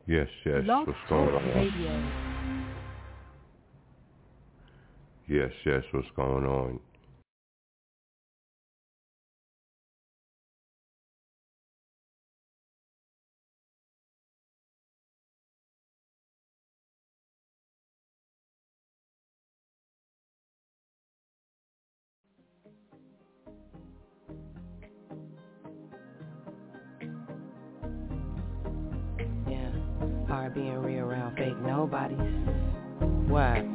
Yes, Blog what's going Talk on? Radio. Yes, what's going on? Yeah, hard being real around fake nobodies. What?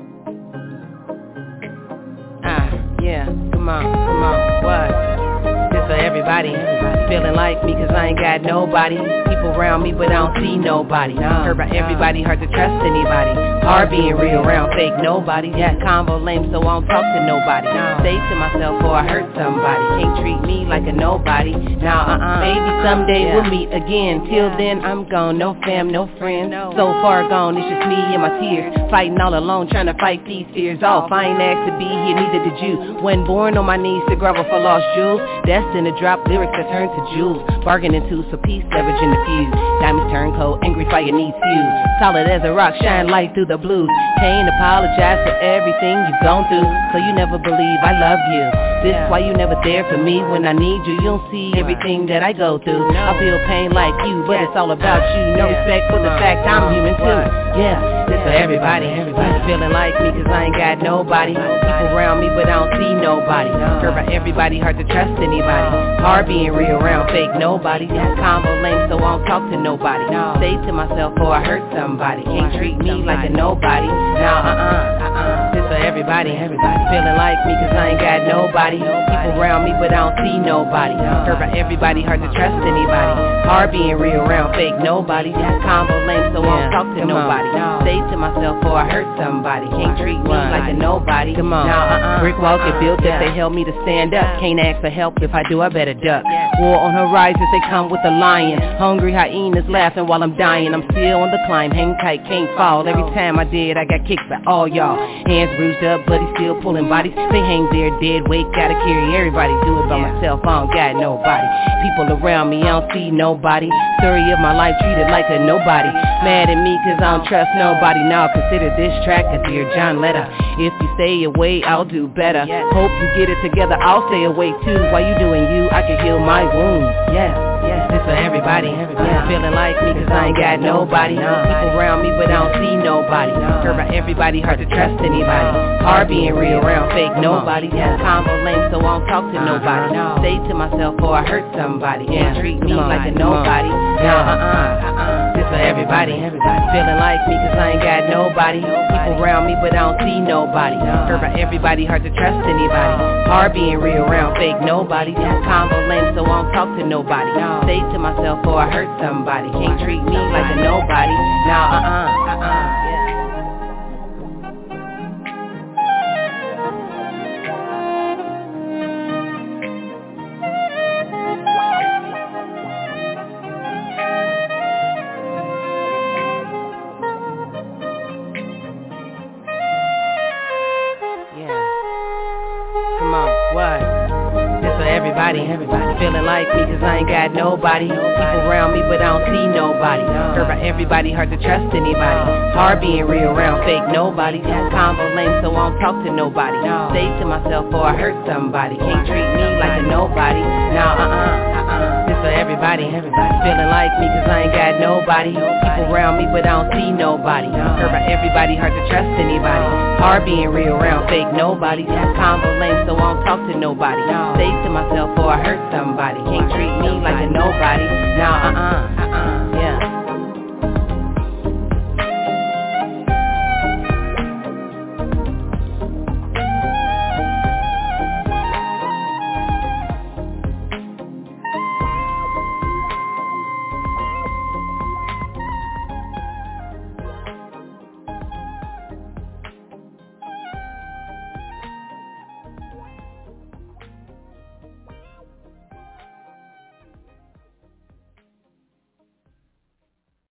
Yeah, come on, what? This for everybody, feeling like me cause I ain't got nobody. People around me but I don't see nobody. Heard about everybody, hard to trust anybody. Hard being real around fake nobody. That combo lame so I don't talk to nobody. Say to myself or I hurt somebody. Can't treat me like a nobody. Maybe someday we'll meet again. Till then I'm gone, no fam, no friends. So far gone, it's just me and my tears. Fighting all alone, trying to fight these fears off. I ain't asked to be here, neither did you. Wasn't born on my knees to grovel for lost jewels. Destined to drop lyrics that turn to jewels. Bargaining to so peace, leveraging the feud. Diamonds turn cold, angry fire needs fuel. Solid as a rock, shine light through the blues. Can't apologize for everything you've gone through. So you never believe I love you. This why you never there for me when I need you. You don't see everything that I go through. I feel pain like you, but it's all about you. No respect for the fact I'm human too. Yeah, this for everybody. Feeling like me cause I ain't got nobody. People around me but I don't see nobody. Heard about everybody, hard to trust anybody. Hard being real around fake nobody. Combo lame so I don't talk to nobody. Say to myself or I hurt somebody. Can't treat me like a nobody. This for everybody. Feeling like me cause I ain't got nobody. People around me but I don't see nobody. Heard about everybody, hard to trust anybody. Hard being real around fake nobody. Combo lame so I don't talk to nobody. Say to myself or I hurt somebody. Can't treat me like a nobody. Brick walls get built if they help me to stand up. Can't ask for help, if I do I better duck. War on horizons, they come with a lion. Hungry hyenas laughing while I'm dying. I'm still on the climb, hang tight, can't fall. Every time I did, I got kicked by all y'all. Hands bruised up, bloody still pulling bodies. They hang there dead weight, gotta carry everybody. Do it by myself, I don't got nobody. People around me, I don't see nobody. Story of my life treated like a nobody. Mad at me cause I don't trust nobody. Now consider this track a Dear John letter. If you stay away, I'll do better. Hope you get it together, I'll stay away too. While you doing you, I can heal my wounds. This for everybody. Feeling like me cause I ain't got nobody. People around me but I don't see nobody. Heard about everybody, hard to trust anybody. Hard being real around fake nobody. Combo lame so I don't talk to nobody. Say to myself or I hurt somebody. Can't treat me like a nobody. This for everybody. Feeling like me cause I ain't got nobody. People around me but I don't see nobody. Heard about everybody, hard to trust anybody. Hard being real around fake nobody. Combo lame so I don't talk to nobody. Say to myself or I hurt somebody. Can't treat me like a nobody. Everybody feeling like me cause I ain't got nobody. People around me but I don't see nobody. Heard about everybody, hard to trust anybody. Hard being real around fake nobody. Combo lame so I don't talk to nobody. Say to myself or I hurt somebody. Can't treat me like a nobody. This for everybody. Feeling like me cause I ain't got nobody. People around me but I don't see nobody. Heard about everybody, hard to trust anybody. Hard being real around fake nobody. Combo lame so I don't talk to nobody. Say to myself or I hurt somebody. Can't treat me like a nobody.